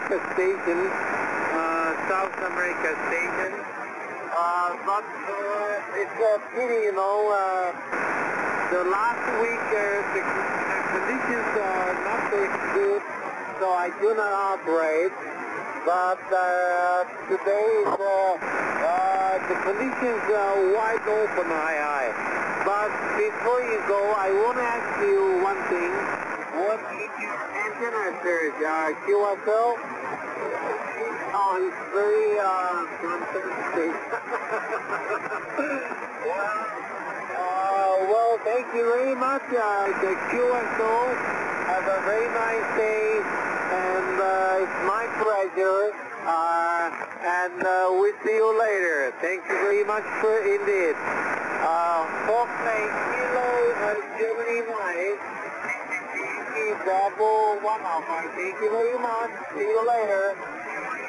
America station, South America station. But it's a pity, you know, the last week the conditions are not very good, so I do not operate. But today the conditions are wide open, high. But before you go, I want to ask you one thing. What is your antenna, sir? QSL? Oh, he's very conservative. Well, thank you very much, the QSO. Have a very nice day, and it's my pleasure. And we'll see you later. Thank you very much indeed. Foxtrot Kilo Germany 9, Bravo 1 Alpha. Thank you very much. See you later.